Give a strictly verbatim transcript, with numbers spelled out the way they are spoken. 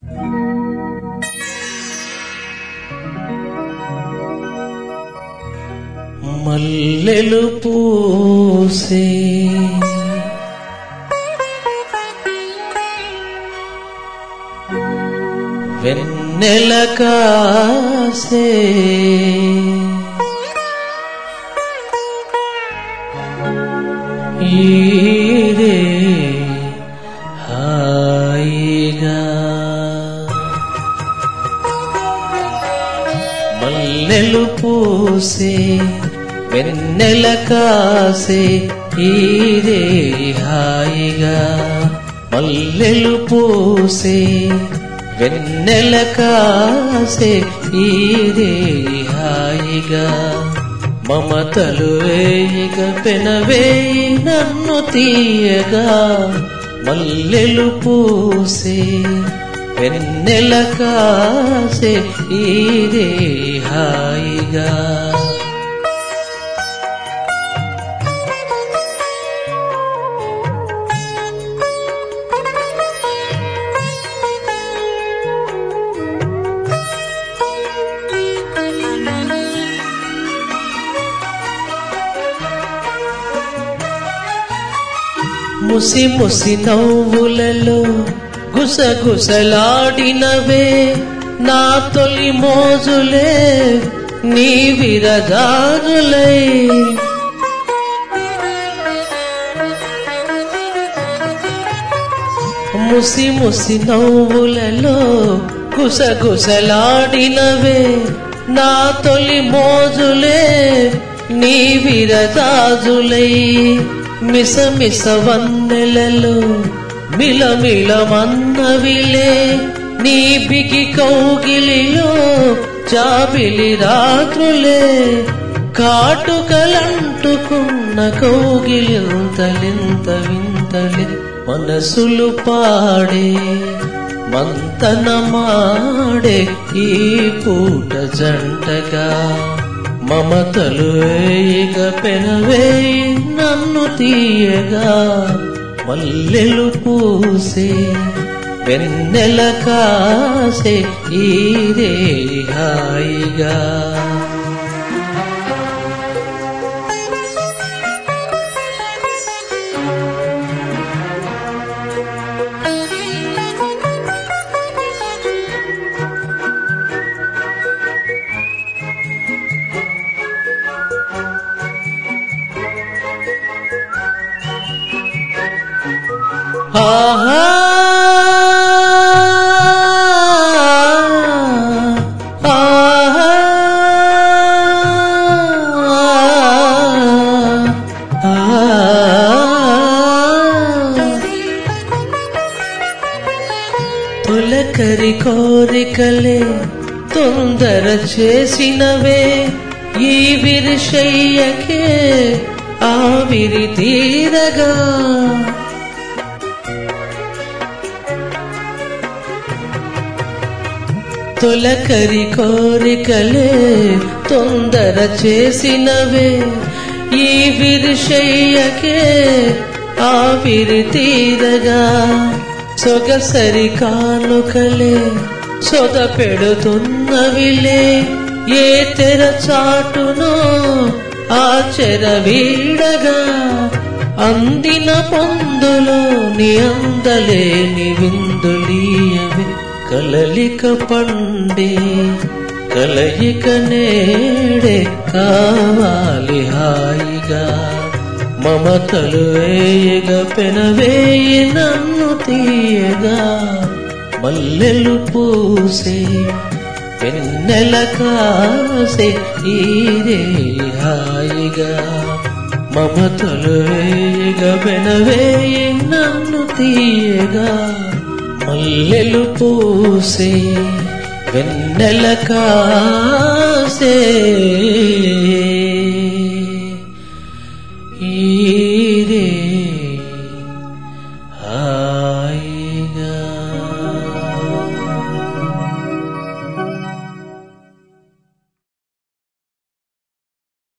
మల్లెలు పూసే వెన్నెల కాసే ఈరే హాయిగా మల్లెలు పూసే వెన్నెల కాసే ఈరే హాయిగా మల్లెలు పూసే వెన్నెల కాసే ఈరే హాయిగా మమతలు వేయిగ పెనవేయి నన్ను తీయగా మల్లెలు పూసే వెన్నెల కాసే ఈరే హాయిగా ముసి ముసి నవ్వులలో గుసగుసలాడినవే నా తొలి మోజులే నీ విరజాజులై ముసి ముసి నవ్వులలో గుసగుసలాడినవే నా తొలి మోజులే నీ విరజాజులై మిస మిస వన్నెలలో మిలమిలమన్నవిలే నీ బిగి కౌగిలిలో జాబిలి రాత్రులే కాటుకలంటుకున్న కౌగిలింతలింత వింతలే మనసులు పాడే మంతనమాడే ఈ పూట జంటగా మమతలు వేయిగ పెనవేయి నన్ను తీయగా మల్లెలు పూసే వెన్నెల కాసే ఈరే హాయిగా ఆహా ఆహా తొలకరి కోరికలే తొందర చేసినవే ఈ విరిశయ్యకే ఆవిరి తీరగా తొలకరి కోరికలే తొందర చేసినవే ఈ విరిశయ్యకే ఆవిరి తీరగా సొగసరి కానుకలే సొద పెడుతున్నవిలే ఏ తెర చాటునో ఆ చెర వీడగా అందిన పొందులో నీ అందలేని విందులీయవే కలలిక పండే కలయిక నేడే కావాలి హాయిగా మమతలు వేయగ పెనవేయి నన్ను తీయగా మల్లెలు పూసే వెన్నెల కాసే ఈరే హాయిగా మమతలు వేయగ పెనవేయి నన్ను తీయగా మల్లెలు పూసే వెన్నెల కాసే ఈరే